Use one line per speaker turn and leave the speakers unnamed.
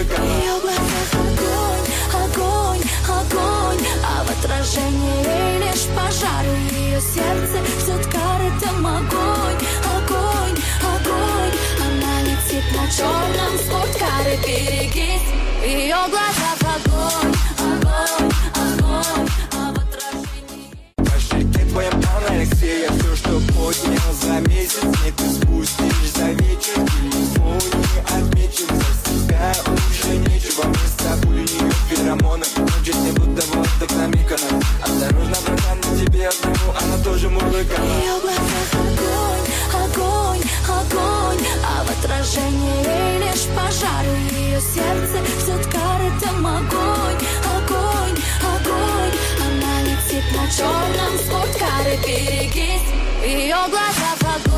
музыка.
В ее глазах огонь, огонь, огонь, а в отражении лишь пожар. В ее сердце ждет кары, там огонь, огонь, огонь. Она летит на черном спорткаре, берегись. В ее глазах огонь, огонь, огонь, а в отражении...
Пошли твоя анорексия, все, что поднял за месяц, не ты спустишь за вечер. Телефоне отмечен за себя, уже нечего, мы с тобой не феромоны. Ночи не будто воздух намекана. Осторожно, братан, на тебе одному, она тоже мурлыкала.
В ее глазах огонь, огонь, огонь, а в отражении лишь пожар. В ее сердце ждет кары, там огонь, огонь, огонь. Она летит на черном спорткаре, берегись. В ее глазах огонь.